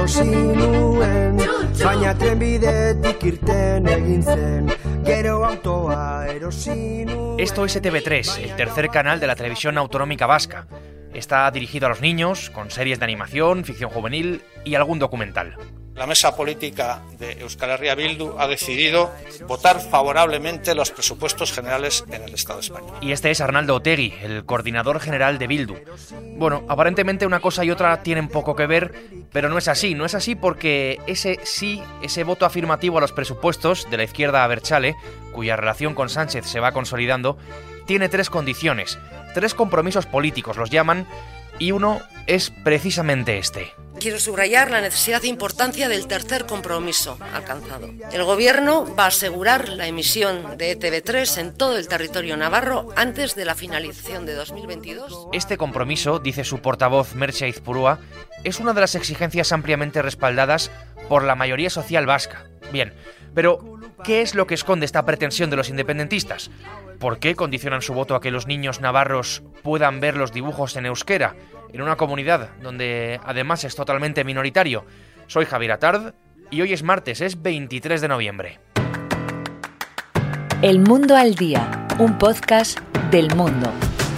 erosi nuen, baina trenbidetik irten egin zen, gero autoa erosi nuen. Esto es ETV3, el tercer canal de la televisión autonómica vasca. Está dirigido a los niños, con series de animación, ficción juvenil y algún documental. La mesa política de Euskal Herria Bildu ha decidido votar favorablemente los presupuestos generales en el Estado español. Y este es Arnaldo Otegi, el coordinador general de Bildu. Bueno, aparentemente una cosa y otra tienen poco que ver, pero no es así porque ese voto afirmativo a los presupuestos de la izquierda abertzale, cuya relación con Sánchez se va consolidando, tiene tres condiciones, tres compromisos políticos los llaman, y uno es precisamente este. Quiero subrayar la necesidad e importancia del tercer compromiso alcanzado. El Gobierno va a asegurar la emisión de ETV3 en todo el territorio navarro antes de la finalización de 2022. Este compromiso, dice su portavoz Merche Aizpurua, es una de las exigencias ampliamente respaldadas por la mayoría social vasca. Bien, pero ¿qué es lo que esconde esta pretensión de los independentistas? ¿Por qué condicionan su voto a que los niños navarros puedan ver los dibujos en euskera, en una comunidad donde además es totalmente minoritario? Soy Javier Atard y hoy es martes, es 23 de noviembre. El Mundo al Día, un podcast del Mundo.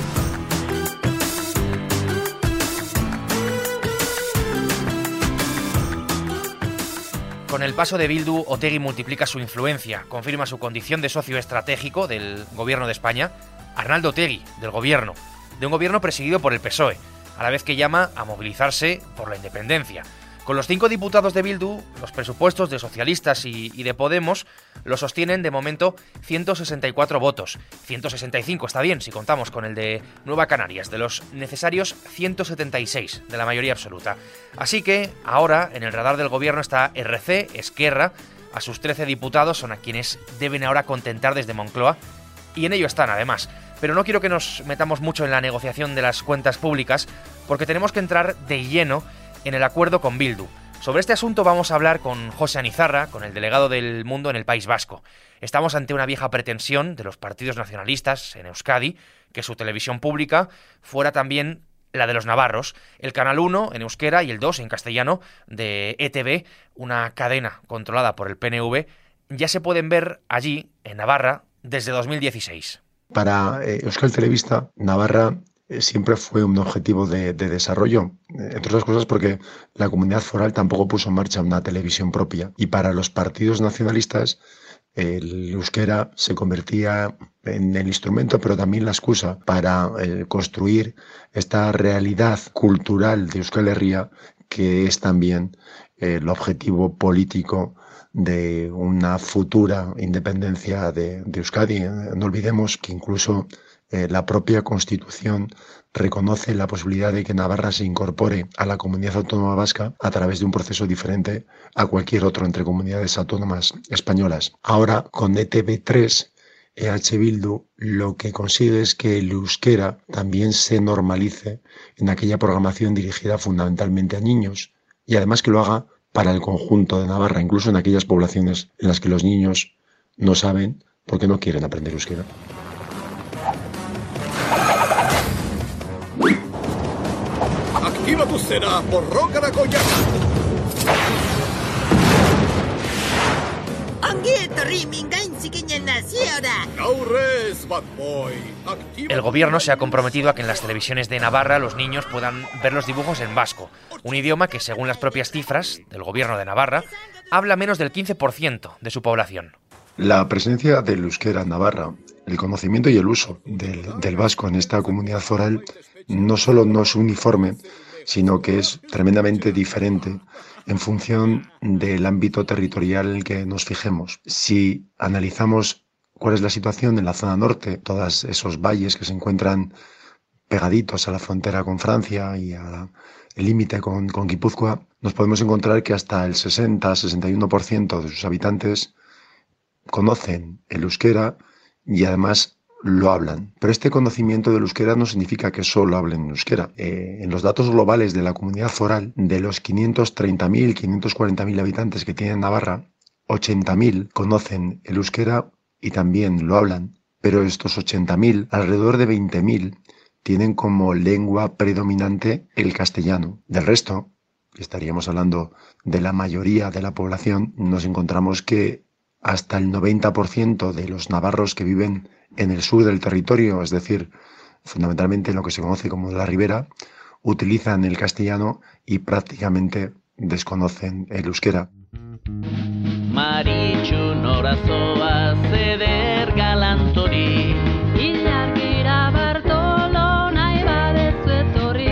Con el paso de Bildu, Otegi multiplica su influencia, confirma su condición de socio estratégico del gobierno de España. Arnaldo Otegi, del gobierno, de un gobierno presidido por el PSOE, a la vez que llama a movilizarse por la independencia. Con los 5 diputados de Bildu, los presupuestos de socialistas y de Podemos los sostienen de momento 164 votos. 165 está bien si contamos con el de Nueva Canarias, de los necesarios 176 de la mayoría absoluta. Así que ahora en el radar del gobierno está RC, Esquerra, a sus 13 diputados son a quienes deben ahora contentar desde Moncloa, y en ello están además. Pero no quiero que nos metamos mucho en la negociación de las cuentas públicas, porque tenemos que entrar de lleno en el acuerdo con Bildu. Sobre este asunto vamos a hablar con José Anizarra, con el delegado del Mundo en el País Vasco. Estamos ante una vieja pretensión de los partidos nacionalistas en Euskadi, que su televisión pública fuera también la de los navarros, el Canal 1 en euskera y el 2 en castellano de ETV, una cadena controlada por el PNV, ya se pueden ver allí, en Navarra, desde 2016. Para Euskal Telebista, Navarra siempre fue un objetivo de desarrollo, entre otras cosas porque la comunidad foral tampoco puso en marcha una televisión propia. Y para los partidos nacionalistas, el euskera se convertía en el instrumento, pero también la excusa para construir esta realidad cultural de Euskal Herria, que es también el objetivo político de una futura independencia de Euskadi. No olvidemos que incluso la propia Constitución reconoce la posibilidad de que Navarra se incorpore a la comunidad autónoma vasca a través de un proceso diferente a cualquier otro entre comunidades autónomas españolas. Ahora, con ETV3, EH Bildu lo que consigue es que el euskera también se normalice en aquella programación dirigida fundamentalmente a niños, y además que lo haga para el conjunto de Navarra, incluso en aquellas poblaciones en las que los niños no saben porque no quieren aprender euskera. Activa tu cena, borroca la colla. El gobierno se ha comprometido a que en las televisiones de Navarra los niños puedan ver los dibujos en vasco, un idioma que, según las propias cifras del gobierno de Navarra, habla menos del 15% de su población. La presencia del euskera en Navarra, el conocimiento y el uso del vasco en esta comunidad foral no solo no es uniforme, sino que es tremendamente diferente en función del ámbito territorial en el que nos fijemos. Si analizamos cuál es la situación en la zona norte, todos esos valles que se encuentran pegaditos a la frontera con Francia y al límite con Guipúzcoa, nos podemos encontrar que hasta el 60-61% de sus habitantes conocen el euskera y además lo hablan. Pero este conocimiento del euskera no significa que solo hablen euskera. En los datos globales de la comunidad foral, de los 530.000, 540.000 habitantes que tiene Navarra, 80.000 conocen el euskera y también lo hablan. Pero estos 80.000, alrededor de 20.000, tienen como lengua predominante el castellano. Del resto, estaríamos hablando de la mayoría de la población, nos encontramos que hasta el 90% de los navarros que viven en el sur del territorio, es decir, fundamentalmente en lo que se conoce como la ribera, utilizan el castellano y prácticamente desconocen el euskera. Maritxu norazoa zeder galantori Ilargira Bartolo nahi badezu etorri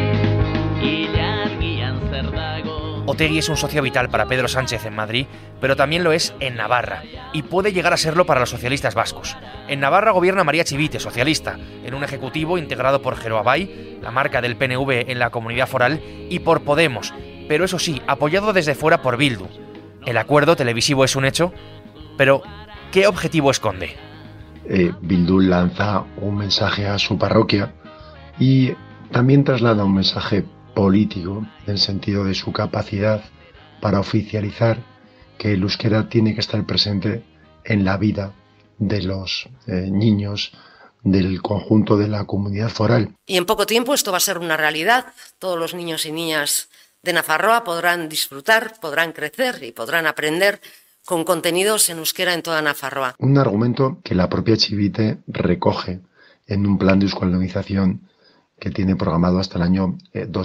Ilargian zer dago. Otegi es un socio vital para Pedro Sánchez en Madrid, pero también lo es en Navarra, y puede llegar a serlo para los socialistas vascos. En Navarra gobierna María Chivite, socialista, en un ejecutivo integrado por Geroa Bai, la marca del PNV en la comunidad foral, y por Podemos, pero eso sí, apoyado desde fuera por Bildu. El acuerdo televisivo es un hecho, pero ¿qué objetivo esconde? Bildu lanza un mensaje a su parroquia y también traslada un mensaje político en el sentido de su capacidad para oficializar que el euskera tiene que estar presente en la vida de los niños del conjunto de la comunidad foral. Y en poco tiempo esto va a ser una realidad. Todos los niños y niñas de Nafarroa podrán disfrutar, podrán crecer y podrán aprender con contenidos en euskera en toda Nafarroa. Un argumento que la propia Chivite recoge en un plan de euskaldunización que tiene programado hasta el año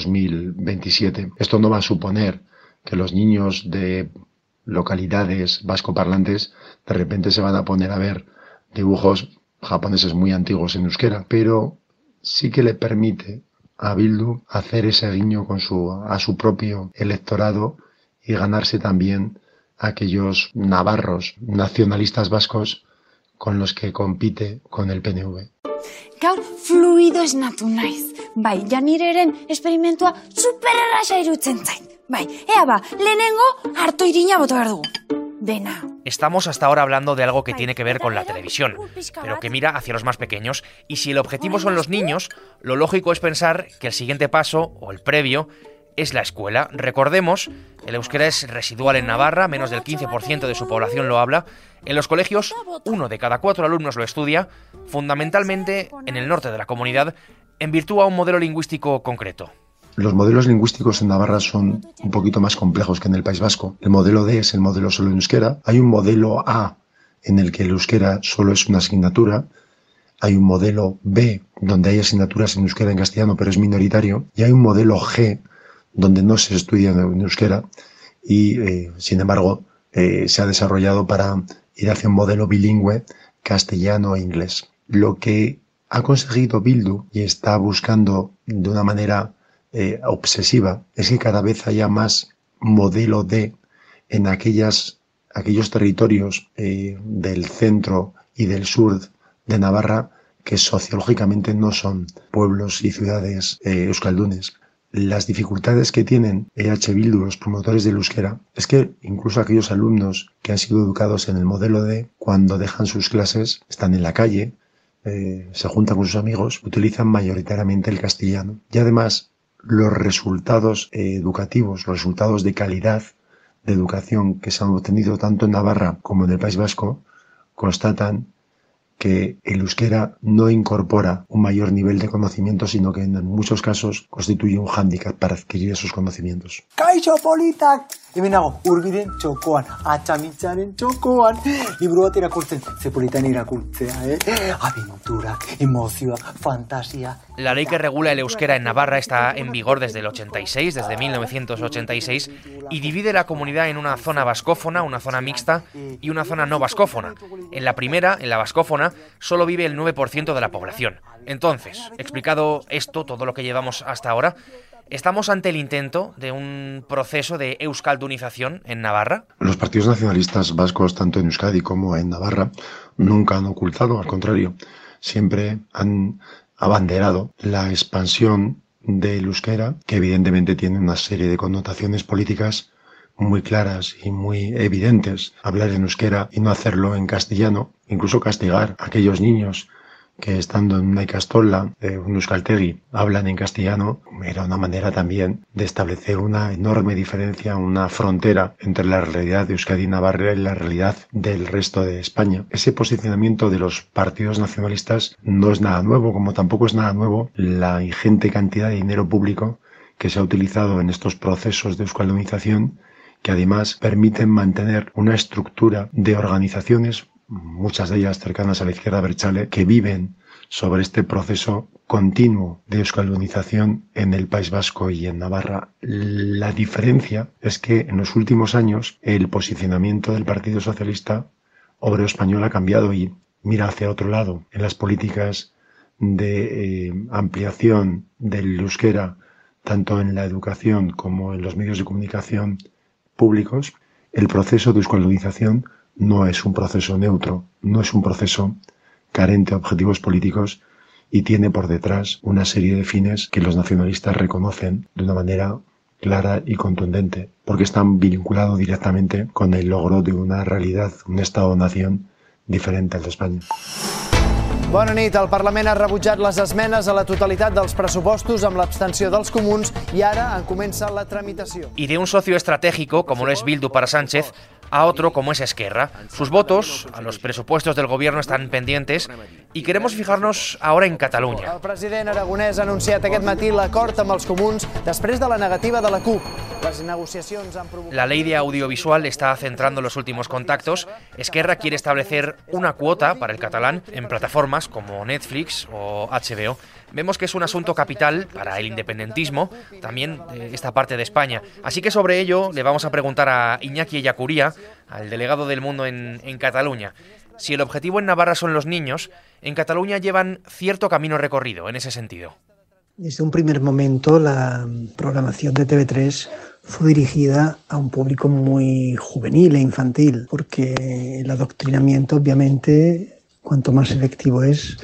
2027. Esto no va a suponer que los niños de localidades vascoparlantes de repente se van a poner a ver dibujos japoneses muy antiguos en euskera, pero sí que le permite a Bildu hacer ese guiño a su propio electorado y ganarse también a aquellos navarros nacionalistas vascos con los que compite con el PNV. Gaur fluido esnatu naiz. Bai, Janireren esperimentua supererraxa irutzen zait. Bai, ea ba, lehenengo harto irina boto behar dugu. Dena. Estamos hasta ahora hablando de algo que tiene que ver con la televisión, pero que mira hacia los más pequeños, y si el objetivo son los niños, lo lógico es pensar que el siguiente paso, o el previo, es la escuela. Recordemos, el euskera es residual en Navarra, menos del 15% de su población lo habla. En los colegios, 1 de cada 4 alumnos lo estudia, fundamentalmente en el norte de la comunidad, en virtud a un modelo lingüístico concreto. Los modelos lingüísticos en Navarra son un poquito más complejos que en el País Vasco. El modelo D es el modelo solo en euskera. Hay un modelo A en el que el euskera solo es una asignatura. Hay un modelo B donde hay asignaturas en euskera y en castellano, pero es minoritario. Y hay un modelo G donde no se estudia en euskera y, sin embargo, se ha desarrollado para ir hacia un modelo bilingüe castellano e inglés. Lo que ha conseguido Bildu y está buscando de una manera obsesiva es que cada vez haya más modelo D en aquellos territorios del centro y del sur de Navarra que sociológicamente no son pueblos y ciudades euskaldunes. Las dificultades que tienen EH Bildu, los promotores del euskera, es que incluso aquellos alumnos que han sido educados en el modelo D, cuando dejan sus clases, están en la calle, se juntan con sus amigos, utilizan mayoritariamente el castellano. Y además, los resultados educativos, los resultados de calidad de educación que se han obtenido tanto en Navarra como en el País Vasco, constatan que el euskera no incorpora un mayor nivel de conocimiento, sino que en muchos casos constituye un hándicap para adquirir esos conocimientos. Kaixo politak! Hemen nago, urbiren txokoan, atxamitzaren txokoan. Liburu bat irakurtzen, ze politan irakurtzea, Aventura, emozioa, fantasia. La ley que regula el euskera en Navarra está en vigor desde el 86, desde 1986, y divide la comunidad en una zona vascófona, una zona mixta y una zona no vascófona. En la primera, en la vascófona, solo vive el 9% de la población. Entonces, explicado esto, todo lo que llevamos hasta ahora, ¿estamos ante el intento de un proceso de euskaldunización en Navarra? Los partidos nacionalistas vascos, tanto en Euskadi como en Navarra, nunca han ocultado, al contrario, siempre han abanderado la expansión del euskera, que evidentemente tiene una serie de connotaciones políticas muy claras y muy evidentes. Hablar en euskera y no hacerlo en castellano, incluso castigar a aquellos niños que estando en una ikastola, un euskaltegi, hablan en castellano, era una manera también de establecer una enorme diferencia, una frontera entre la realidad de Euskadi y Navarra y la realidad del resto de España. Ese posicionamiento de los partidos nacionalistas no es nada nuevo, como tampoco es nada nuevo la ingente cantidad de dinero público que se ha utilizado en estos procesos de euskaldunización, que además permiten mantener una estructura de organizaciones, muchas de ellas cercanas a la izquierda abertzale, que viven sobre este proceso continuo de euskaldunización en el País Vasco y en Navarra. La diferencia es que en los últimos años el posicionamiento del Partido Socialista Obrero Español ha cambiado y mira hacia otro lado. En las políticas de ampliación del euskera, tanto en la educación como en los medios de comunicación públicos, el proceso de euskaldunización no es un proceso neutro, no es un proceso carente de objetivos políticos y tiene por detrás una serie de fines que los nacionalistas reconocen de una manera clara y contundente, porque están vinculados directamente con el logro de una realidad, un Estado-nación diferente al de España. Bona nit. El Parlament ha rebutjat les esmenes a la totalitat dels pressupostos amb l'abstenció dels comuns i ara en comença la tramitació. Y de un socio estratégico, como lo es Bildu para Sánchez, a otro como es Esquerra. Sus votos a los presupuestos del gobierno están pendientes y queremos fijarnos ahora en Catalunya. El president aragonès ha anunciat aquest matí l'acord amb els comuns després de la negativa de la CUP. Les negociacions han provocat... La ley de audiovisual está centrando los últimos contactos. Esquerra quiere establecer una cuota para el catalán en plataformas como Netflix o HBO. Vemos que es un asunto capital para el independentismo, también de esta parte de España. Así que sobre ello le vamos a preguntar a Iñaki Ellacuría, al delegado del Mundo en Cataluña. Si el objetivo en Navarra son los niños, en Cataluña llevan cierto camino recorrido en ese sentido. Desde un primer momento la programación de TV3 fue dirigida a un público muy juvenil e infantil, porque el adoctrinamiento, obviamente, cuanto más selectivo es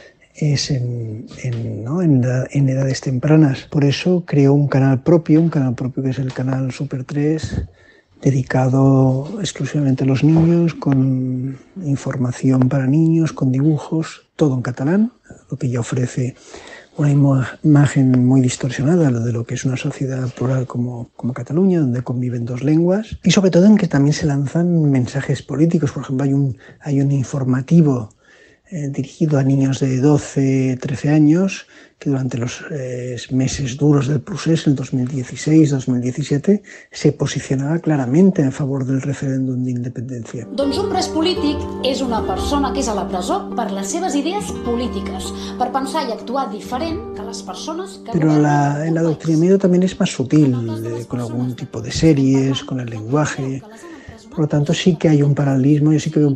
en edades tempranas. Por eso creó un canal propio que es el canal Super 3, dedicado exclusivamente a los niños, con información para niños, con dibujos, todo en catalán, lo que ya ofrece una imagen muy distorsionada de lo que es una sociedad plural como Cataluña, donde conviven dos lenguas, y sobre todo en que también se lanzan mensajes políticos. Por ejemplo, hay un informativo dirigido a niños de 12, 13 años, que durante los meses duros del procés, el 2016-2017, se posicionava clarament a favor del referèndum d'independència. Doncs un pres polític és una persona que és a la presó per les seves idees polítiques, per pensar i actuar diferent que les persones que... Pero el adoctrinamiento también es más sutil, con algún tipo de series, con el lenguaje. Por lo tanto, sí que hay un paralelismo,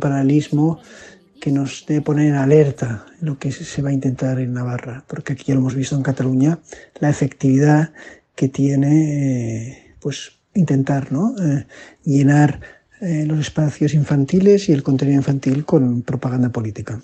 que nos debe poner en alerta en lo que se va a intentar en Navarra, porque aquí ya lo hemos visto en Cataluña, la efectividad que tiene intentar llenar los espacios infantiles y el contenido infantil con propaganda política.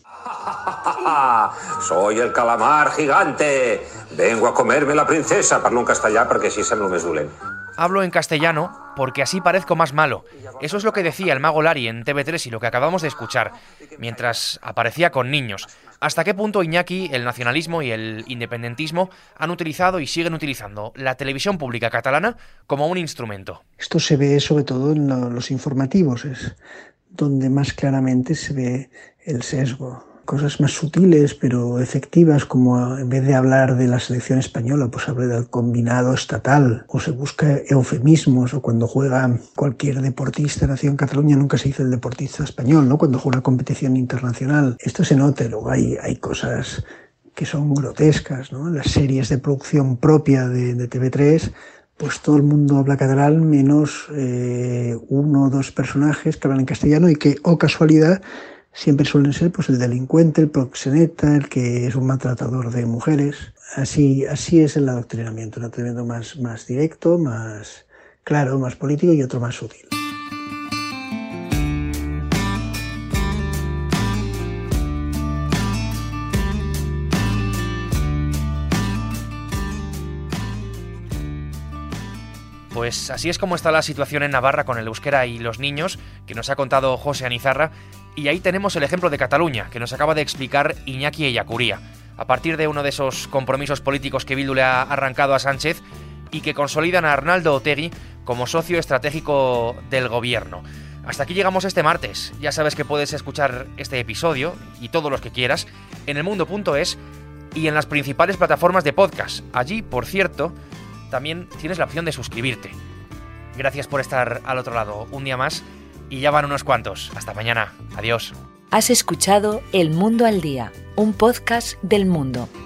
Soy el calamar gigante. Vengo a comerme la princesa. Parlo en castellà perquè així semblo més dolent. Hablo en castellano porque así parezco más malo. Eso es lo que decía el mago Lari en TV3 y lo que acabamos de escuchar, mientras aparecía con niños. ¿Hasta qué punto, Iñaki, el nacionalismo y el independentismo han utilizado y siguen utilizando la televisión pública catalana como un instrumento? Esto se ve sobre todo en los informativos, es donde más claramente se ve el sesgo. Cosas más sutiles pero efectivas, como en vez de hablar de la selección española, pues habla del combinado estatal, o se busca eufemismos, o cuando juega cualquier deportista nacido en Cataluña nunca se dice el deportista español, ¿no? Cuando juega una competición internacional. Esto se nota, luego hay cosas que son grotescas, ¿no? Las series de producción propia de TV3, pues todo el mundo habla catalán menos uno o dos personajes que hablan en castellano y que, oh casualidad, siempre suelen ser pues el delincuente, el proxeneta, el que es un maltratador de mujeres. Así es el adoctrinamiento, un adoctrinamiento más directo, más claro, más político y otro más sutil. Pues así es como está la situación en Navarra con el euskera y los niños, que nos ha contado José Anizarra, y ahí tenemos el ejemplo de Cataluña, que nos acaba de explicar Iñaki Ellacuría, a partir de uno de esos compromisos políticos que Bildu le ha arrancado a Sánchez y que consolidan a Arnaldo Otegi como socio estratégico del gobierno. Hasta aquí llegamos este martes. Ya sabes que puedes escuchar este episodio y todos los que quieras en elmundo.es y en las principales plataformas de podcast. Allí, por cierto, también tienes la opción de suscribirte. Gracias por estar al otro lado un día más y ya van unos cuantos. Hasta mañana. Adiós. Has escuchado El Mundo al Día, un podcast del Mundo.